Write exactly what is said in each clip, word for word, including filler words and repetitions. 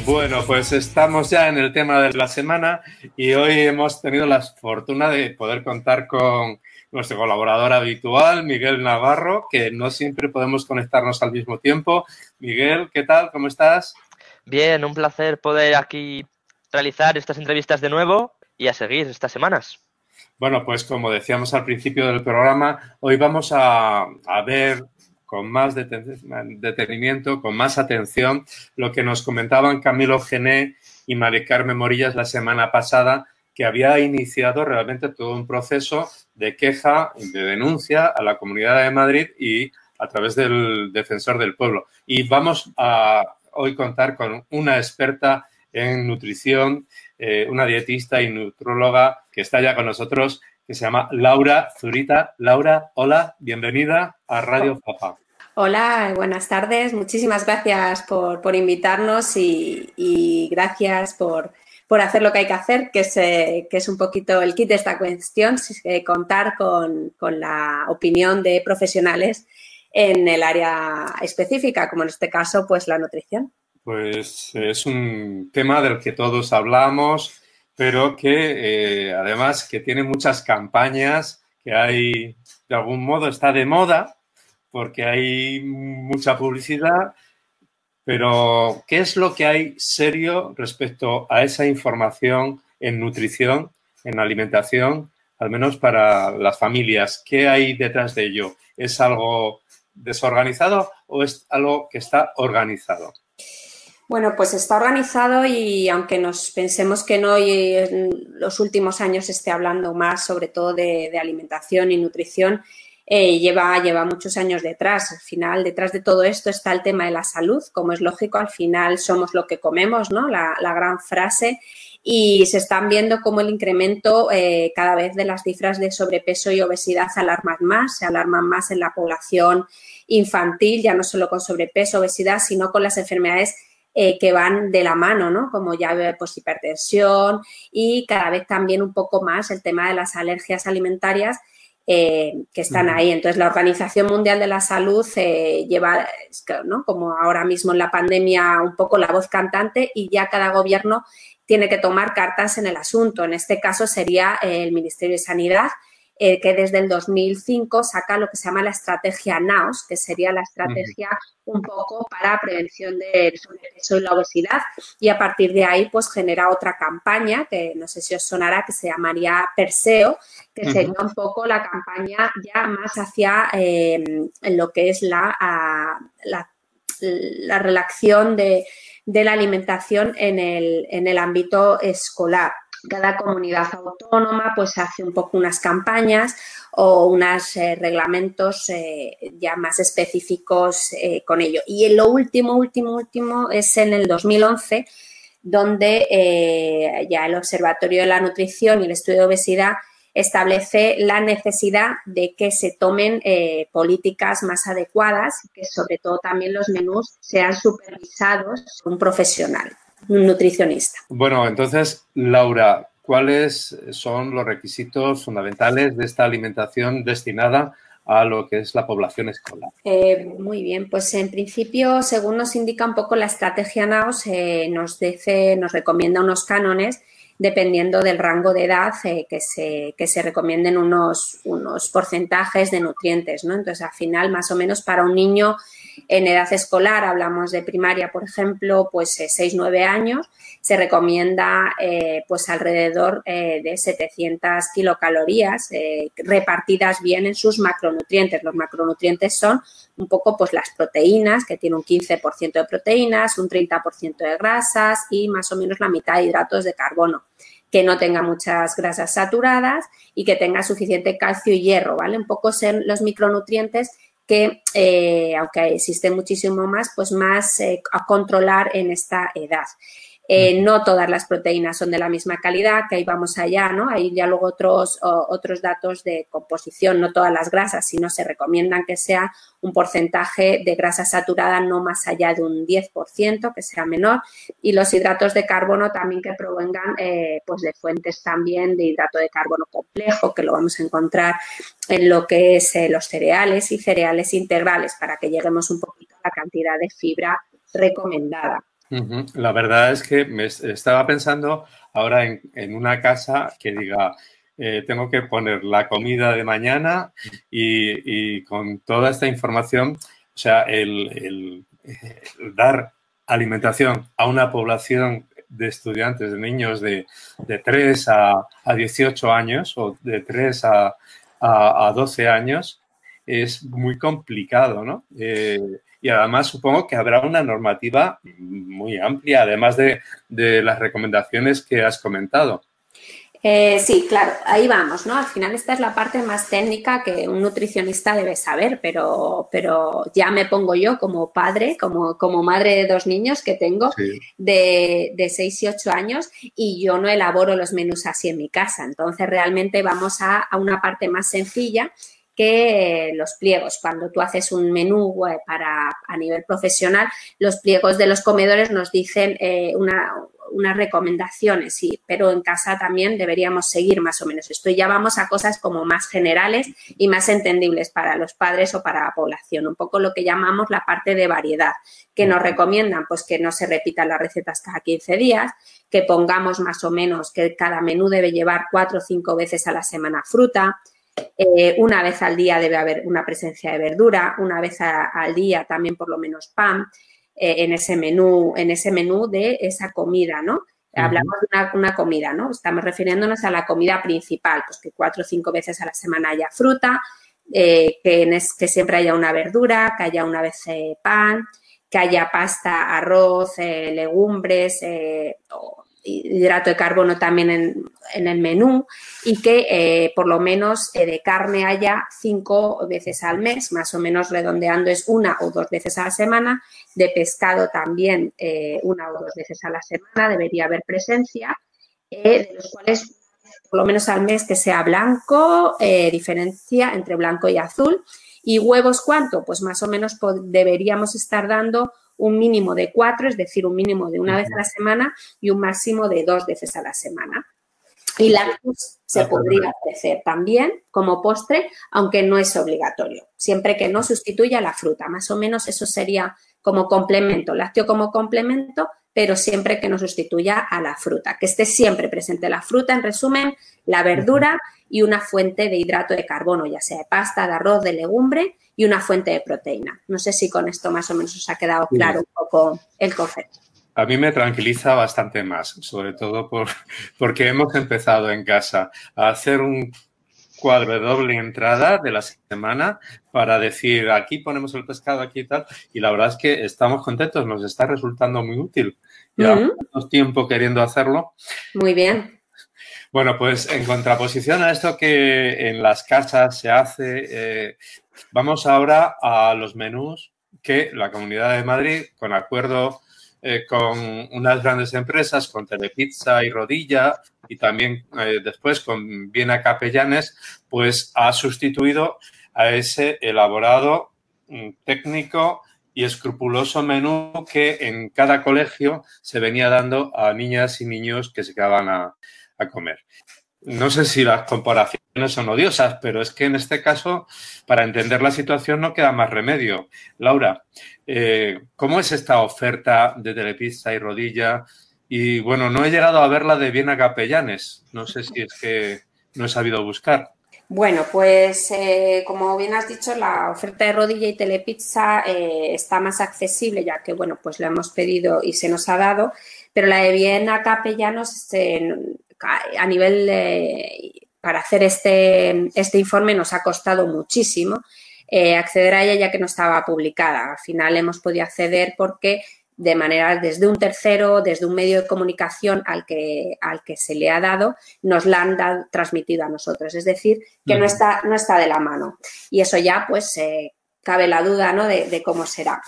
Bueno, pues estamos ya en el tema de la semana y hoy hemos tenido la fortuna de poder contar con nuestro colaborador habitual, Miguel Navarro, que no siempre podemos conectarnos al mismo tiempo. Miguel, ¿qué tal? ¿Cómo estás? Bien, un placer poder aquí realizar estas entrevistas de nuevo y a seguir estas semanas. Bueno, pues como decíamos al principio del programa, hoy vamos a, a ver con más deten detenimiento, con más atención, lo que nos comentaban Camilo Gené y Mari Carmen Morillas la semana pasada, que había iniciado realmente todo un proceso de queja, de denuncia a la Comunidad de Madrid y a través del Defensor del Pueblo. Y vamos a hoy contar con una experta en nutrición, eh, una dietista y nutróloga que está ya con nosotros, que se llama Laura Zurita. Laura, hola, bienvenida a Radio Papa. Hola, buenas tardes. Muchísimas gracias por, por invitarnos y, y gracias por, por hacer lo que hay que hacer, que es, eh, que es un poquito el kit de esta cuestión, eh, contar con, con la opinión de profesionales en el área específica, como en este caso, pues la nutrición. Pues es un tema del que todos hablamos, pero que eh, además que tiene muchas campañas, que hay, de algún modo está de moda, porque hay mucha publicidad, pero ¿qué es lo que hay serio respecto a esa información en nutrición, en alimentación, al menos para las familias? ¿Qué hay detrás de ello? ¿Es algo desorganizado o es algo que está organizado? Bueno, pues está organizado y aunque nos pensemos que no y en los últimos años se esté hablando más sobre todo de, de alimentación y nutrición, eh, lleva, lleva muchos años detrás. Al final, detrás de todo esto está el tema de la salud. Como es lógico, al final somos lo que comemos, ¿no? La, la gran frase. Y se están viendo cómo el incremento eh, cada vez de las cifras de sobrepeso y obesidad alarman más, se alarman más en la población infantil, ya no solo con sobrepeso, obesidad, sino con las enfermedades Eh, que van de la mano, ¿no? Como ya pues hipertensión y cada vez también un poco más el tema de las alergias alimentarias eh, que están Uh-huh. ahí. Entonces, la Organización Mundial de la Salud eh, lleva, ¿no? Como ahora mismo en la pandemia, un poco la voz cantante y ya cada gobierno tiene que tomar cartas en el asunto. En este caso sería el Ministerio de Sanidad, Eh, que desde el dos mil cinco saca lo que se llama la estrategia NAOS, que sería la estrategia un poco para prevención del sobrepeso y la obesidad, y a partir de ahí pues genera otra campaña que no sé si os sonará, que se llamaría Perseo, que Uh-huh. sería un poco la campaña ya más hacia eh, lo que es la, a, la, la relación de, de la alimentación en el, en el ámbito escolar. Cada comunidad autónoma pues hace un poco unas campañas o unos eh, reglamentos eh, ya más específicos eh, con ello. Y en lo último, último, último es en el dos mil once, donde eh, ya el Observatorio de la Nutrición y el Estudio de Obesidad establece la necesidad de que se tomen eh, políticas más adecuadas, que sobre todo también los menús sean supervisados por un profesional, un nutricionista. Bueno, entonces, Laura, ¿cuáles son los requisitos fundamentales de esta alimentación destinada a lo que es la población escolar? Eh, muy bien, pues en principio, según nos indica un poco la estrategia NAOS, eh, nos, dice, nos recomienda unos cánones dependiendo del rango de edad eh, que, se, que se recomienden unos, unos porcentajes de nutrientes, ¿no? Entonces, al final, más o menos para un niño en edad escolar, hablamos de primaria, por ejemplo, pues eh, seis nueve años, se recomienda eh, pues alrededor eh, de setecientas kilocalorías eh, repartidas bien en sus macronutrientes. Los macronutrientes son un poco pues las proteínas, que tiene un quince por ciento de proteínas, un treinta por ciento de grasas y más o menos la mitad de hidratos de carbono, que no tenga muchas grasas saturadas y que tenga suficiente calcio y hierro, ¿vale? Un poco son los micronutrientes que, eh, aunque existen muchísimo más, pues más eh, a controlar en esta edad. Eh, no todas las proteínas son de la misma calidad, que ahí vamos allá, ¿no? Hay ya luego otros, o, otros datos de composición, no todas las grasas, sino se recomiendan que sea un porcentaje de grasa saturada no más allá de un diez por ciento, que sea menor, y los hidratos de carbono también que provengan eh, pues de fuentes también de hidrato de carbono complejo, que lo vamos a encontrar en lo que es eh, los cereales y cereales integrales, para que lleguemos un poquito a la cantidad de fibra recomendada. Uh-huh. La verdad es que me estaba pensando ahora en, en una casa que diga, eh, tengo que poner la comida de mañana y, y con toda esta información, o sea, el, el, el dar alimentación a una población de estudiantes, de niños de, de tres a, a dieciocho años o de tres a, a, a doce años es muy complicado, ¿no? Eh, y además supongo que habrá una normativa muy amplia, además de, de las recomendaciones que has comentado. Eh, sí, claro, ahí vamos, ¿no? Al final esta es la parte más técnica que un nutricionista debe saber, pero, pero ya me pongo yo como padre, como, como madre de dos niños que tengo Sí. de, de seis y ocho años y yo no elaboro los menús así en mi casa. Entonces realmente vamos a, a una parte más sencilla que los pliegos. Cuando tú haces un menú para, a nivel profesional, los pliegos de los comedores nos dicen eh, una... unas recomendaciones, sí, pero en casa también deberíamos seguir más o menos esto. Y ya vamos a cosas como más generales y más entendibles para los padres o para la población, un poco lo que llamamos la parte de variedad, que nos recomiendan pues que no se repitan las recetas cada quince días, que pongamos más o menos que cada menú debe llevar cuatro o cinco veces a la semana fruta, eh, una vez al día debe haber una presencia de verdura, una vez a, al día también por lo menos pan, en ese menú, en ese menú de esa comida, ¿no? Uh-huh. Hablamos de una, una comida, ¿no? Estamos refiriéndonos a la comida principal, pues que cuatro o cinco veces a la semana haya fruta, eh, que, en es, que siempre haya una verdura, que haya una vez eh, pan, que haya pasta, arroz, eh, legumbres, eh, o hidrato de carbono también en, en el menú y que eh, por lo menos eh, de carne haya cinco veces al mes, más o menos redondeando es una o dos veces a la semana, de pescado también eh, una o dos veces a la semana debería haber presencia, eh, de los cuales por lo menos al mes que sea blanco, eh, diferencia entre blanco y azul. ¿Y huevos cuánto? Pues más o menos deberíamos estar dando un mínimo de cuatro, es decir, un mínimo de una vez a la semana y un máximo de dos veces a la semana. Y lácteos se podría ofrecer también como postre, aunque no es obligatorio, siempre que no sustituya la fruta. Más o menos eso sería como complemento, lácteo como complemento, pero siempre que no sustituya a la fruta, que esté siempre presente la fruta, en resumen, la verdura y una fuente de hidrato de carbono, ya sea de pasta, de arroz, de legumbre y una fuente de proteína. No sé si con esto más o menos os ha quedado claro un poco el concepto. A mí me tranquiliza bastante más, sobre todo por, porque hemos empezado en casa a hacer un cuadro de doble entrada de la semana para decir aquí ponemos el pescado, aquí y tal, y la verdad es que estamos contentos, nos está resultando muy útil. Llevamos uh-huh. tiempo queriendo hacerlo. Muy bien. Bueno, pues en contraposición a esto que en las casas se hace, eh, vamos ahora a los menús que la Comunidad de Madrid, con acuerdo eh, con unas grandes empresas, con Telepizza y Rodilla, y también eh, después con Viena Capellanes, pues ha sustituido a ese elaborado, técnico y escrupuloso menú que en cada colegio se venía dando a niñas y niños que se quedaban a, a comer. No sé si las comparaciones son odiosas, pero es que en este caso, para entender la situación, no queda más remedio. Laura, eh, ¿cómo es esta oferta de Telepizza y Rodilla? Y bueno, no he llegado a ver la de Viena Capellanes. No sé si es que no he sabido buscar. Bueno, pues eh, como bien has dicho, la oferta de Rodilla y Telepizza eh, está más accesible, ya que, bueno, pues lo hemos pedido y se nos ha dado, pero la de Viena Capellanos, eh, a nivel de, para hacer este, este informe nos ha costado muchísimo eh, acceder a ella, ya que no estaba publicada. Al final hemos podido acceder porque de manera desde un tercero, desde un medio de comunicación al que, al que se le ha dado, nos la han dado, transmitido a nosotros. Es decir, que uh-huh. no, está, no está de la mano. Y eso ya, pues, eh, cabe la duda, ¿no?, de, de cómo será.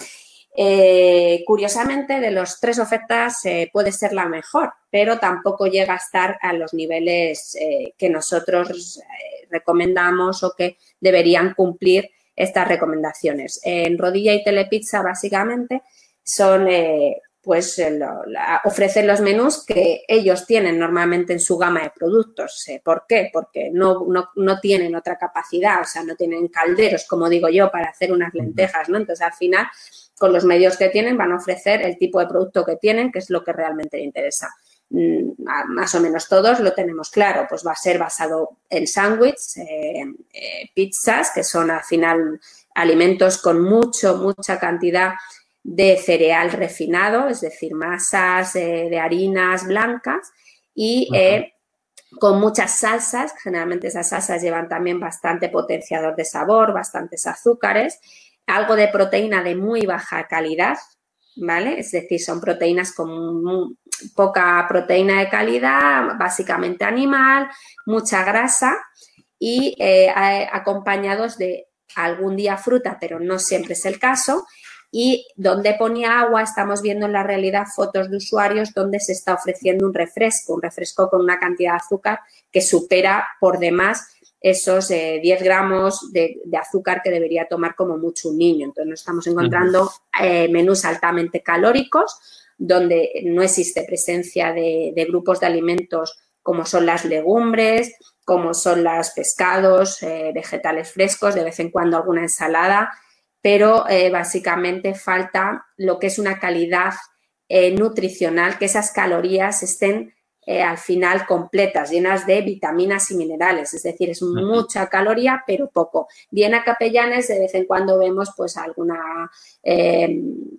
Eh, curiosamente, de las tres ofertas eh, puede ser la mejor, pero tampoco llega a estar a los niveles eh, que nosotros eh, recomendamos o que deberían cumplir estas recomendaciones. En Rodilla y Telepizza, básicamente, son, eh, pues, lo, la, ofrecen los menús que ellos tienen normalmente en su gama de productos. Eh, ¿Por qué? Porque no, no, no tienen otra capacidad, o sea, no tienen calderos, como digo yo, para hacer unas lentejas, ¿no? Entonces, al final, con los medios que tienen, van a ofrecer el tipo de producto que tienen, que es lo que realmente le interesa. Más o menos todos lo tenemos claro, pues va a ser basado en sándwiches, eh, eh, pizzas, que son al final alimentos con mucho, mucha cantidad de cereal refinado, es decir, masas eh, de harinas blancas y eh, con muchas salsas. Generalmente esas salsas llevan también bastante potenciador de sabor, bastantes azúcares, algo de proteína de muy baja calidad, ¿vale? Es decir, son proteínas con muy poca proteína de calidad, básicamente animal, mucha grasa y eh, acompañados de algún día fruta, pero no siempre es el caso. Y donde ponía agua, estamos viendo en la realidad fotos de usuarios donde se está ofreciendo un refresco, un refresco con una cantidad de azúcar que supera por demás esos eh, diez gramos de, de azúcar que debería tomar como mucho un niño. Entonces, nos estamos encontrando eh, menús altamente calóricos, donde no existe presencia de, de grupos de alimentos como son las legumbres, como son los pescados, eh, vegetales frescos, de vez en cuando alguna ensalada, pero eh, básicamente falta lo que es una calidad eh, nutricional, que esas calorías estén eh, al final completas, llenas de vitaminas y minerales, es decir, es mucha caloría pero poco. Bien a capellanes, de vez en cuando vemos pues alguna, eh,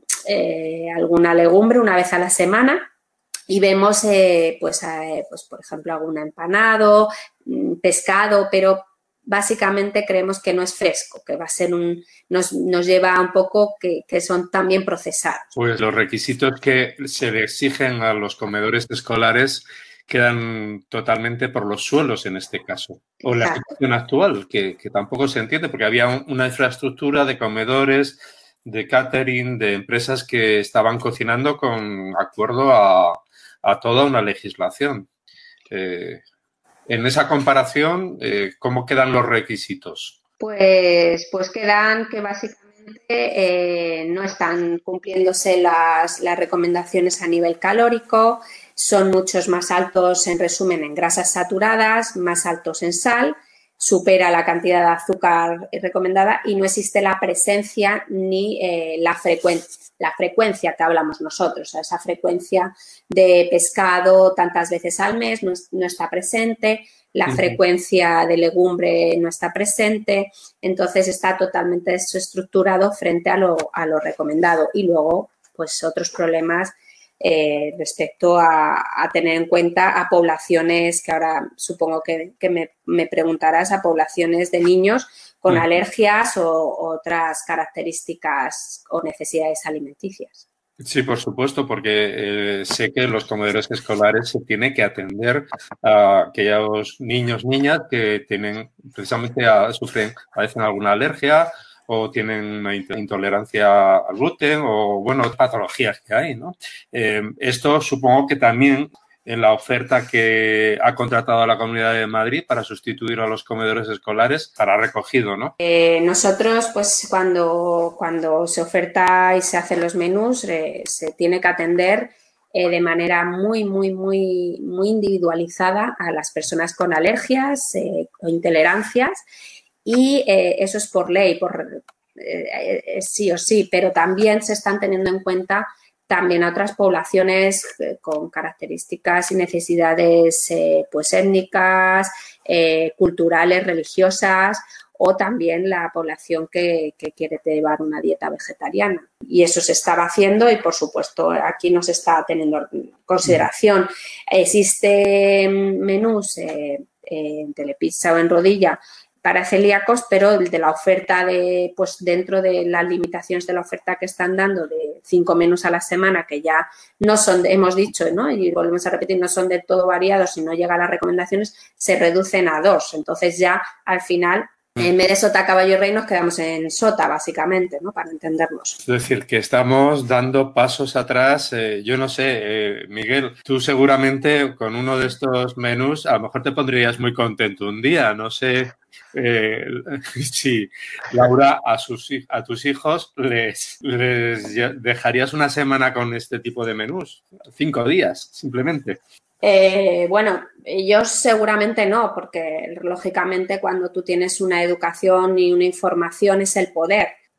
eh, alguna legumbre una vez a la semana. Y vemos, eh, pues, eh, pues, por ejemplo, algún empanado, pescado, pero básicamente creemos que no es fresco, que va a ser un, nos, nos lleva un poco que, que son también procesados. Pues los requisitos que se le exigen a los comedores escolares quedan totalmente por los suelos en este caso. O la situación actual, que, que tampoco se entiende, porque había un, una infraestructura de comedores, de catering, de empresas que estaban cocinando con acuerdo a, a toda una legislación. Eh, en esa comparación, eh, ¿cómo quedan los requisitos? Pues, pues quedan que básicamente eh, no están cumpliéndose las, las recomendaciones a nivel calórico, son muchos más altos, en resumen, en grasas saturadas, más altos en sal, supera la cantidad de azúcar recomendada y no existe la presencia ni eh, la frecuencia. La frecuencia que hablamos nosotros, esa frecuencia de pescado tantas veces al mes no, no está presente, la uh-huh. frecuencia de legumbre no está presente, entonces está totalmente desestructurado frente a lo, a lo recomendado. Y luego, pues otros problemas eh, respecto a, a tener en cuenta a poblaciones, que ahora supongo que, que me, me preguntarás, a poblaciones de niños con alergias o, o otras características o necesidades alimenticias. Sí, por supuesto, porque eh, sé que en los comedores escolares se tiene que atender a aquellos niños, niñas que tienen precisamente a, sufren, padecen alguna alergia o tienen una intolerancia al gluten o, bueno, patologías que hay, ¿no? Eh, esto supongo que también en la oferta que ha contratado la Comunidad de Madrid para sustituir a los comedores escolares estará recogido, ¿no? Eh, nosotros, pues, cuando, cuando se oferta y se hacen los menús, eh, se tiene que atender eh, de manera muy, muy, muy, muy individualizada a las personas con alergias eh, o intolerancias y eh, eso es por ley, por eh, sí o sí, pero también se están teniendo en cuenta también a otras poblaciones eh, con características y necesidades eh, pues étnicas, eh, culturales, religiosas o también la población que, que quiere llevar una dieta vegetariana. Y eso se estaba haciendo y, por supuesto, aquí no se está teniendo en consideración. Existen menús eh, en Telepizza o en Rodilla para celíacos, pero de la oferta de, pues dentro de las limitaciones de la oferta que están dando de cinco menús a la semana, que ya no son, hemos dicho, ¿no? Y volvemos a repetir, no son del todo variados y no llegan a las recomendaciones, se reducen a dos. Entonces ya al final, en vez de sota, caballo y rey, nos quedamos en sota, básicamente, ¿no? Para entendernos. Es decir, que estamos dando pasos atrás. Eh, yo no sé, eh, Miguel, tú seguramente con uno de estos menús a lo mejor te pondrías muy contento un día. No sé eh, si, Laura, a, sus, a tus hijos les, les dejarías una semana con este tipo de menús. Cinco días, simplemente. Eh, bueno, yo seguramente no, porque lógicamente cuando tú tienes una educación y una información es el poder,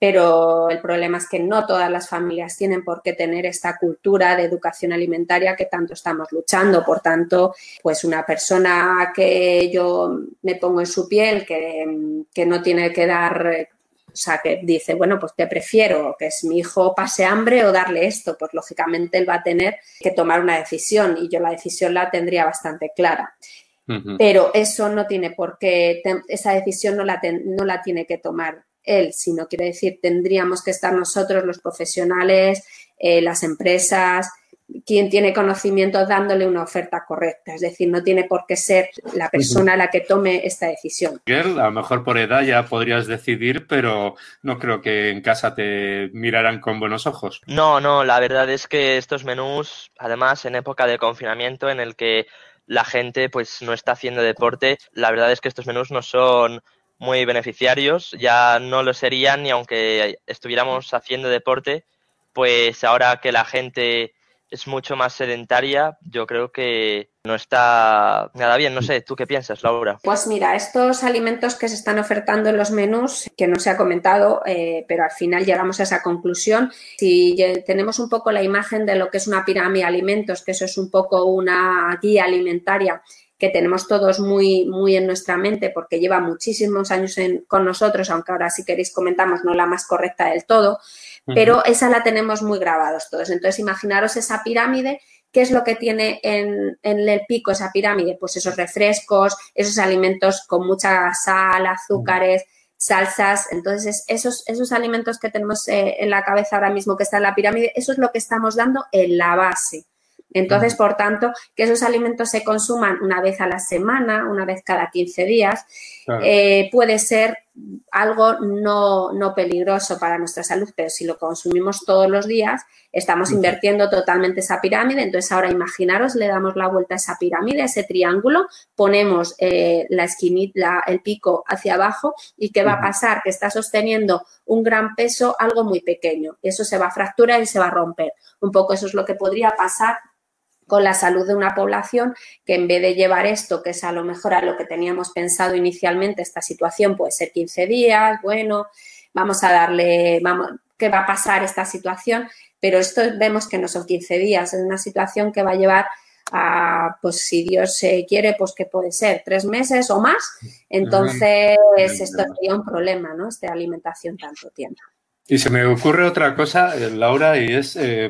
pero el problema es que no todas las familias tienen por qué tener esta cultura de educación alimentaria que tanto estamos luchando. Por tanto, pues una persona que yo me pongo en su piel, que, que no tiene que dar... O sea, que dice, bueno, pues te prefiero que es mi hijo pase hambre o darle esto. Pues lógicamente él va a tener que tomar una decisión y yo la decisión la tendría bastante clara. Uh-huh. Pero eso no tiene por qué, esa decisión no la, ten, no la tiene que tomar él, sino quiere decir, tendríamos que estar nosotros, los profesionales, eh, las empresas, quien tiene conocimiento dándole una oferta correcta. Es decir, no tiene por qué ser la persona la que tome esta decisión. A lo mejor por edad ya podrías decidir, pero no creo que en casa te miraran con buenos ojos. No, no, la verdad es que estos menús, además en época de confinamiento en el que la gente pues no está haciendo deporte, la verdad es que estos menús no son muy beneficiarios, ya no lo serían ni aunque estuviéramos haciendo deporte, pues ahora que la gente es mucho más sedentaria, yo creo que no está nada bien. No sé, ¿tú qué piensas, Laura? Pues mira, estos alimentos que se están ofertando en los menús, que no se ha comentado, eh, pero al final llegamos a esa conclusión. Si tenemos un poco la imagen de lo que es una pirámide de alimentos, que eso es un poco una guía alimentaria que tenemos todos muy, muy en nuestra mente porque lleva muchísimos años en, con nosotros, aunque ahora si queréis comentamos no la más correcta del todo, uh-huh. Pero esa la tenemos muy grabados todos. Entonces, imaginaros esa pirámide. ¿Qué es lo que tiene en, en el pico esa pirámide? Pues esos refrescos, esos alimentos con mucha sal, azúcares, salsas. Entonces, esos, esos alimentos que tenemos eh, en la cabeza ahora mismo que está en la pirámide, eso es lo que estamos dando en la base. Entonces, por tanto, que esos alimentos se consuman una vez a la semana, una vez cada quince días, claro. eh, puede ser algo no, no peligroso para nuestra salud, pero si lo consumimos todos los días, estamos uh-huh. invirtiendo totalmente esa pirámide. Entonces, ahora imaginaros, le damos la vuelta a esa pirámide, a ese triángulo, ponemos eh, la esquinita, la, el pico hacia abajo y ¿qué uh-huh. va a pasar? Que está sosteniendo un gran peso, algo muy pequeño. Eso se va a fracturar y se va a romper. Un poco eso es lo que podría pasar con la salud de una población que en vez de llevar esto, que es a lo mejor a lo que teníamos pensado inicialmente, esta situación puede ser quince días, bueno, vamos a darle, vamos, ¿qué va a pasar esta situación? Pero esto vemos que no son quince días, es una situación que va a llevar a, pues si Dios eh, quiere, pues que puede ser tres meses o más, entonces esto sería un problema, ¿no? Esta alimentación tanto tiempo. Y se me ocurre otra cosa, Laura, y es eh,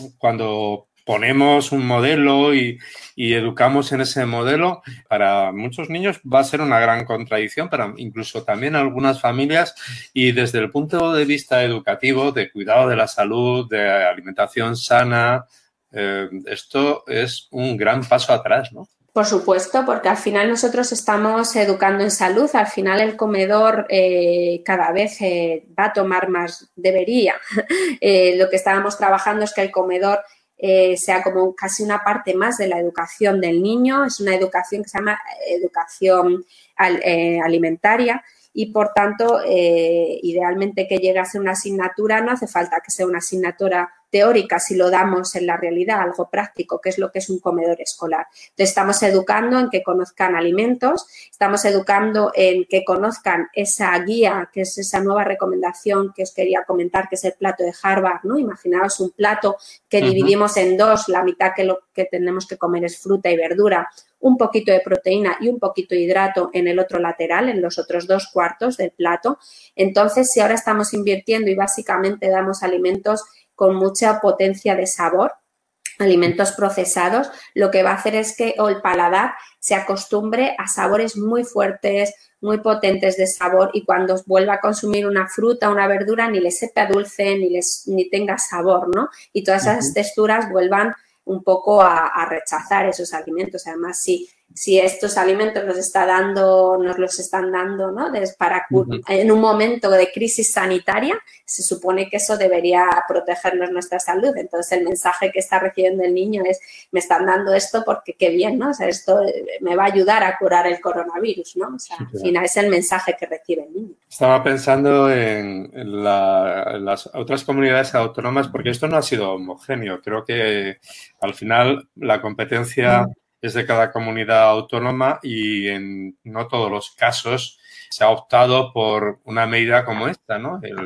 cuando ponemos un modelo y, y educamos en ese modelo, para muchos niños va a ser una gran contradicción, pero incluso también algunas familias, y desde el punto de vista educativo, de cuidado de la salud, de alimentación sana, eh, esto es un gran paso atrás, ¿no? Por supuesto, porque al final nosotros estamos educando en salud, al final el comedor eh, cada vez eh, va a tomar más, debería. Eh, lo que estábamos trabajando es que el comedor eh, sea como casi una parte más de la educación del niño, es una educación que se llama educación al, eh, alimentaria y por tanto eh, idealmente que llegue a ser una asignatura, no hace falta que sea una asignatura teórica si lo damos en la realidad, algo práctico, que es lo que es un comedor escolar. Entonces, estamos educando en que conozcan alimentos, estamos educando en que conozcan esa guía, que es esa nueva recomendación que os quería comentar, que es el plato de Harvard, ¿no? Imaginaos un plato que uh-huh. dividimos en dos, la mitad que lo que tenemos que comer es fruta y verdura, un poquito de proteína y un poquito de hidrato en el otro lateral, en los otros dos cuartos del plato. Entonces, si ahora estamos invirtiendo y básicamente damos alimentos con mucha potencia de sabor, alimentos procesados, lo que va a hacer es que o el paladar se acostumbre a sabores muy fuertes, muy potentes de sabor y cuando vuelva a consumir una fruta, una verdura, ni le sepa dulce, ni, les, ni tenga sabor, ¿no? Y todas esas uh-huh. texturas vuelvan un poco a, a rechazar esos alimentos. Además, si, si estos alimentos nos está dando, nos los están dando, ¿no? Para, uh-huh. en un momento de crisis sanitaria, se supone que eso debería protegernos nuestra salud. Entonces, el mensaje que está recibiendo el niño es, me están dando esto porque qué bien, ¿no? O sea, esto me va a ayudar a curar el coronavirus, ¿no? O sea, sí, claro. Al final es el mensaje que recibe el niño. Estaba pensando en, en, la, en las otras comunidades autónomas, porque esto no ha sido homogéneo. Creo que al final la competencia uh-huh. es de cada comunidad autónoma y en no todos los casos se ha optado por una medida como esta, ¿no? El,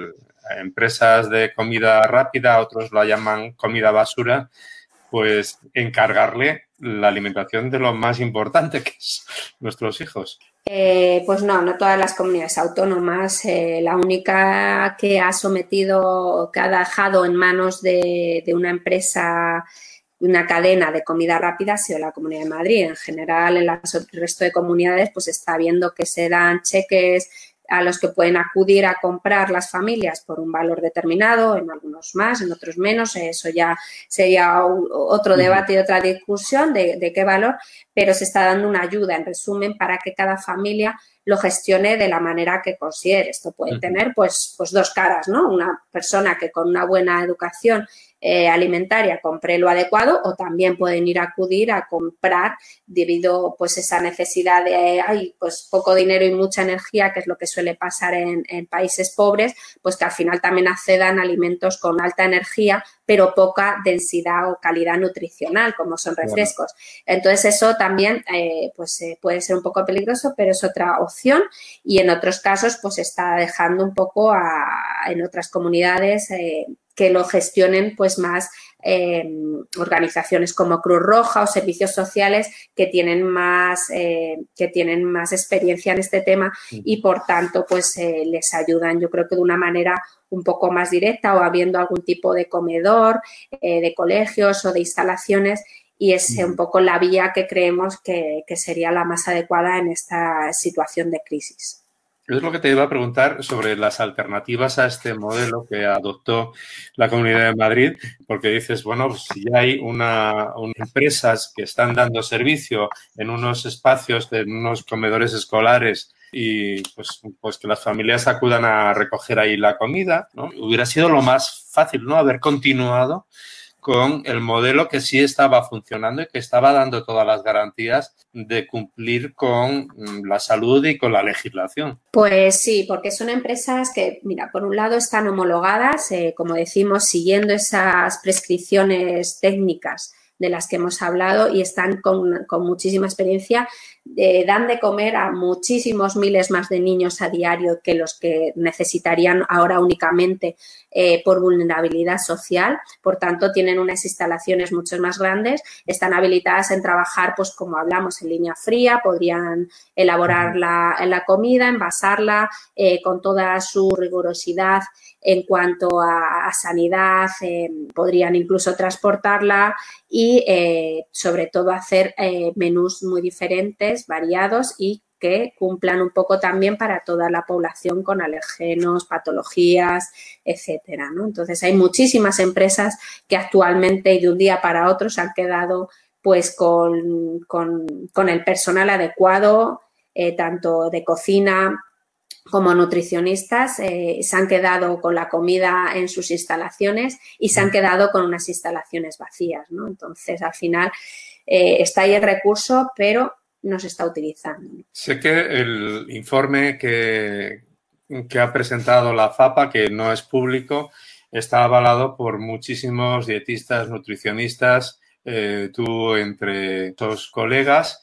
empresas de comida rápida, otros la llaman comida basura, pues encargarle la alimentación de lo más importante, que es nuestros hijos. Eh, pues no, no todas las comunidades autónomas. Eh, la única que ha sometido, que ha dejado en manos de, de una empresa, una cadena de comida rápida, ha sido la Comunidad de Madrid. En general, en las, el resto de comunidades, pues está viendo que se dan cheques a los que pueden acudir a comprar las familias por un valor determinado, en algunos más, en otros menos. Eso ya sería otro debate y otra discusión de, de qué valor, pero se está dando una ayuda, en resumen, para que cada familia lo gestione de la manera que considere. Esto puede uh-huh. tener pues, pues dos caras, ¿no? Una persona que con una buena educación eh, alimentaria compre lo adecuado, o también pueden ir a acudir a comprar debido pues esa necesidad de ay, pues poco dinero y mucha energía, que es lo que suele pasar en, en países pobres, pues que al final también accedan a alimentos con alta energía pero poca densidad o calidad nutricional, como son refrescos. Bueno. Entonces, eso también eh, pues, eh, puede ser un poco peligroso, pero es otra opción, y en otros casos pues está dejando un poco a, en otras comunidades eh, que lo gestionen pues más eh, organizaciones como Cruz Roja o servicios sociales que tienen más eh, que tienen más experiencia en este tema y por tanto pues eh, les ayudan, yo creo que de una manera un poco más directa, o habiendo algún tipo de comedor, eh, de colegios o de instalaciones, y es un poco la vía que creemos que, que sería la más adecuada en esta situación de crisis. Es lo que te iba a preguntar sobre las alternativas a este modelo que adoptó la Comunidad de Madrid, porque dices, bueno, pues si ya hay una, una empresas que están dando servicio en unos espacios, en unos comedores escolares, y pues, pues que las familias acudan a recoger ahí la comida, ¿no? Hubiera sido lo más fácil, ¿no? Haber continuado con el modelo que sí estaba funcionando y que estaba dando todas las garantías de cumplir con la salud y con la legislación. Pues sí, porque son empresas que, mira, por un lado están homologadas, eh, como decimos, siguiendo esas prescripciones técnicas de las que hemos hablado, y están con, con muchísima experiencia, eh, dan de comer a muchísimos miles más de niños a diario que los que necesitarían ahora únicamente eh, por vulnerabilidad social. Por tanto, tienen unas instalaciones mucho más grandes, están habilitadas en trabajar, pues como hablamos, en línea fría, podrían elaborar la, la comida, envasarla eh, con toda su rigurosidad en cuanto a, a sanidad, eh, podrían incluso transportarla y eh, sobre todo hacer eh, menús muy diferentes, variados, y que cumplan un poco también para toda la población con alergenos, patologías, etcétera, ¿no? Entonces, hay muchísimas empresas que actualmente y de un día para otro se han quedado pues con, con, con el personal adecuado, eh, tanto de cocina como nutricionistas, eh, se han quedado con la comida en sus instalaciones y se han quedado con unas instalaciones vacías, ¿no? Entonces, al final, eh, está ahí el recurso, pero no se está utilizando. Sé que el informe que, que ha presentado la FAPA, que no es público, está avalado por muchísimos dietistas, nutricionistas, eh, tú entre tus colegas.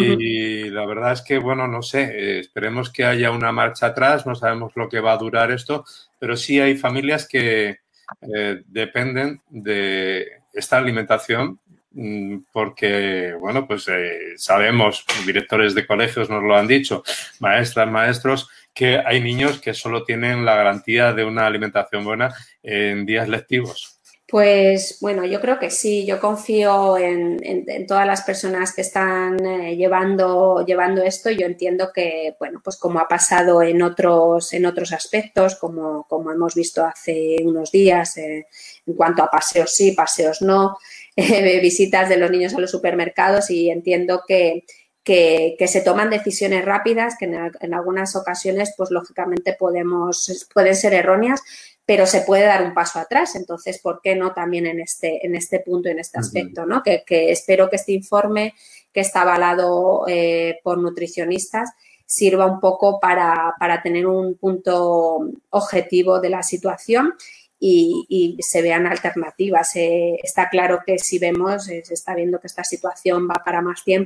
Y la verdad es que, bueno, no sé, eh, esperemos que haya una marcha atrás, no sabemos lo que va a durar esto, pero sí hay familias que eh, dependen de esta alimentación mmm, porque, bueno, pues eh, sabemos, directores de colegios nos lo han dicho, maestras, maestros, que hay niños que solo tienen la garantía de una alimentación buena en días lectivos. Pues bueno, yo creo que sí, yo confío en, en, en todas las personas que están eh, llevando, llevando esto. Yo entiendo que, bueno, pues como ha pasado en otros, en otros aspectos, como, como hemos visto hace unos días, eh, en cuanto a paseos sí, paseos no, eh, visitas de los niños a los supermercados, y entiendo que, que, que se toman decisiones rápidas, que en, en algunas ocasiones, pues lógicamente podemos, pueden ser erróneas, pero se puede dar un paso atrás. Entonces, ¿por qué no también en este, en este punto, en este aspecto, ¿no? Que, que espero que este informe, que está avalado eh, por nutricionistas, sirva un poco para, para tener un punto objetivo de la situación y, y se vean alternativas. Eh, está claro que si vemos, eh, se está viendo que esta situación va para más tiempo,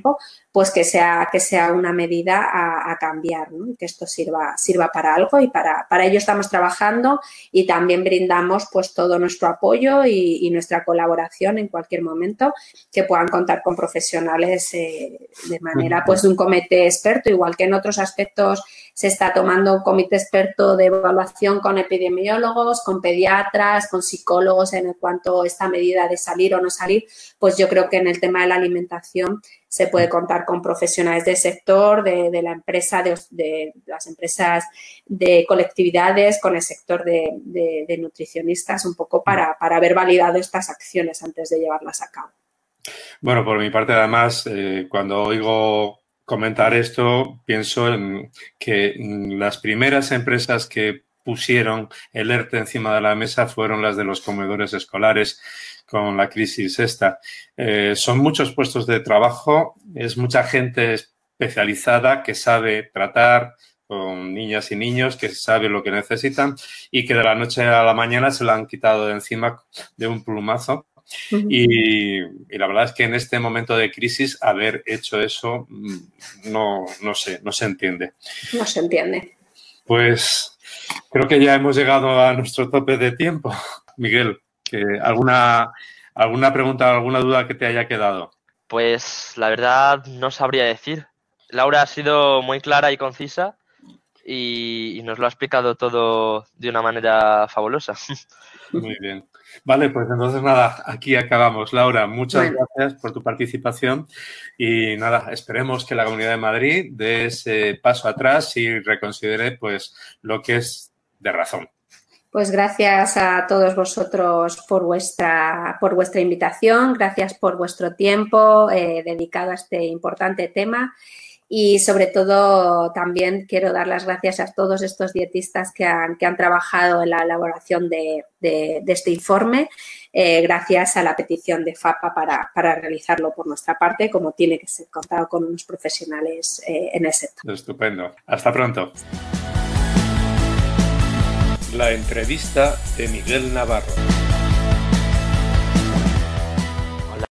pues que sea, que sea una medida a, a cambiar, ¿no? Y que esto sirva, sirva para algo, y para, para ello estamos trabajando, y también brindamos pues todo nuestro apoyo y, y nuestra colaboración en cualquier momento, que puedan contar con profesionales eh, de manera pues de un comité experto, igual que en otros aspectos se está tomando un comité experto de evaluación con epidemiólogos, con pediatras, con psicólogos en cuanto a esta medida de salir o no salir. Pues yo creo que en el tema de la alimentación se puede contar con profesionales del sector, de, de la empresa, de, de las empresas de colectividades, con el sector de, de, de nutricionistas, un poco para, para haber validado estas acciones antes de llevarlas a cabo. Bueno, por mi parte, además, eh, cuando oigo comentar esto, pienso en que las primeras empresas que pusieron el ERTE encima de la mesa fueron las de los comedores escolares con la crisis esta. Eh, son muchos puestos de trabajo, es mucha gente especializada que sabe tratar con niñas y niños, que sabe lo que necesitan y que de la noche a la mañana se lo han quitado de encima de un plumazo. Uh-huh. Y, y la verdad es que en este momento de crisis haber hecho eso no, no sé, no se entiende. No se entiende. Pues creo que ya hemos llegado a nuestro tope de tiempo. Miguel, ¿que alguna, alguna pregunta, alguna duda que te haya quedado? Pues la verdad no sabría decir. Laura ha sido muy clara y concisa y, y nos lo ha explicado todo de una manera fabulosa. Muy bien. Vale, pues entonces nada, aquí acabamos. Laura, muchas bueno. gracias por tu participación y nada, esperemos que la Comunidad de Madrid dé ese paso atrás y reconsidere pues lo que es de razón. Pues gracias a todos vosotros por vuestra, por vuestra invitación, gracias por vuestro tiempo eh, dedicado a este importante tema. Y sobre todo también quiero dar las gracias a todos estos dietistas que han, que han trabajado en la elaboración de, de, de este informe, eh, gracias a la petición de FAPA para, para realizarlo por nuestra parte, como tiene que ser contado con unos profesionales eh, en el sector. Estupendo. Hasta pronto. La entrevista de Miguel Navarro.